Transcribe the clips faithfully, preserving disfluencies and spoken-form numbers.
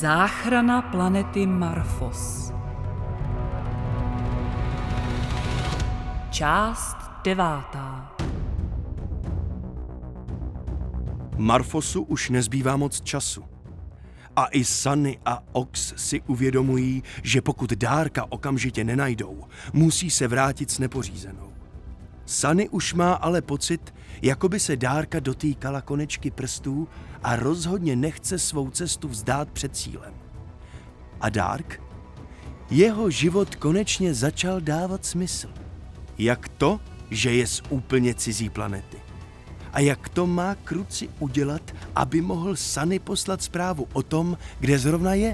Záchrana planety Marfos. Část devátá. Marfosu už nezbývá moc času. A i Sunny a Ox si uvědomují, že pokud Dárka okamžitě nenajdou, musí se vrátit s nepořízenou. Sunny už má ale pocit, jako by se Dárka dotýkala konečky prstů a rozhodně nechce svou cestu vzdát před cílem. A Dark? Jeho život konečně začal dávat smysl. Jak to, že je z úplně cizí planety? A jak to má Kruci udělat, aby mohl Sunny poslat zprávu o tom, kde zrovna je?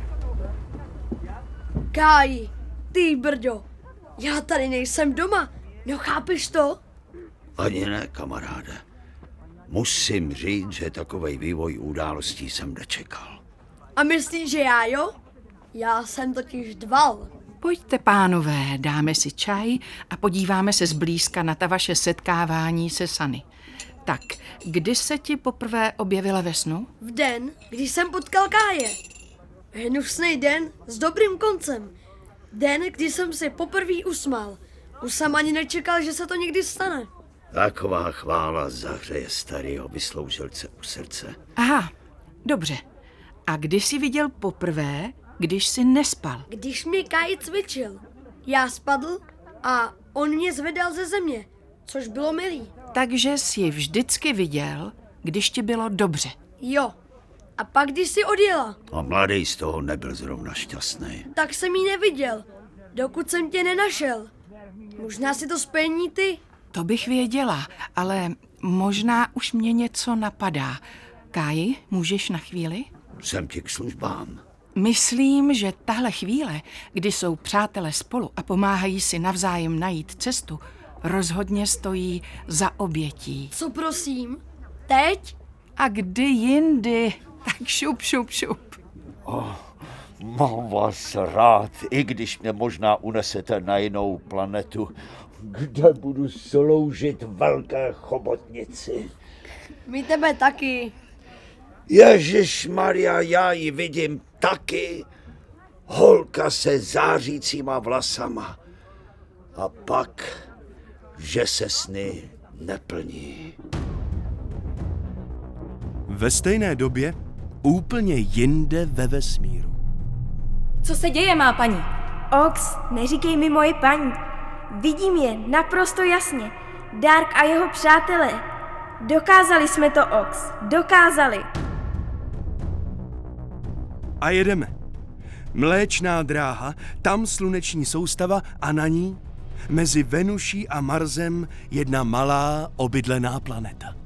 Káji, ty brďo, já tady nejsem doma, no chápeš to? Ani ne, kamaráde. Musím říct, že takovej vývoj událostí jsem nečekal. A myslíš, že já jo? Já jsem totiž dval. Pojďte, pánové, dáme si čaj a podíváme se zblízka na ta vaše setkávání se Sunny. Tak, kdy se ti poprvé objevila ve snu? V den, když jsem potkal Káje. Hnusný den s dobrým koncem. Den, kdy jsem si poprvé usmál. Už jsem ani nečekal, že se to někdy stane. Taková chvála zahřeje starýho vysloužilce u srdce. Aha, dobře. A kdy jsi viděl poprvé, když jsi nespal? Když mě Káj cvičil. Já spadl a on mě zvedal ze země, což bylo milý. Takže jsi ji vždycky viděl, když ti bylo dobře. Jo. A pak, když jsi odjela, A mladý z toho nebyl zrovna šťastný. tak jsem ji neviděl, dokud jsem tě nenašel. Možná si to spojení ty? To bych věděla, ale možná už mě něco napadá. Káji, můžeš na chvíli? Jsem ti k službám. Myslím, že tahle chvíle, kdy jsou přátelé spolu a pomáhají si navzájem najít cestu, rozhodně stojí za obětí. Co prosím? Teď? A kdy jindy? Tak šup, šup, šup. Mám vás rád, i když mě možná unesete na jinou planetu, kde budu sloužit velké chobotnici. My tebe taky. Ježišmarja, já ji vidím taky. Holka se zářícíma vlasama. A pak, že se sny neplní. Ve stejné době úplně jinde ve vesmíru. Co se děje, má paní? Ox, neříkej mi moje paní. Vidím je naprosto jasně. Dark a jeho přátelé. Dokázali jsme to, Ox. Dokázali. A jedeme. Mléčná dráha, tam sluneční soustava a na ní mezi Venuší a Marsem jedna malá obydlená planeta.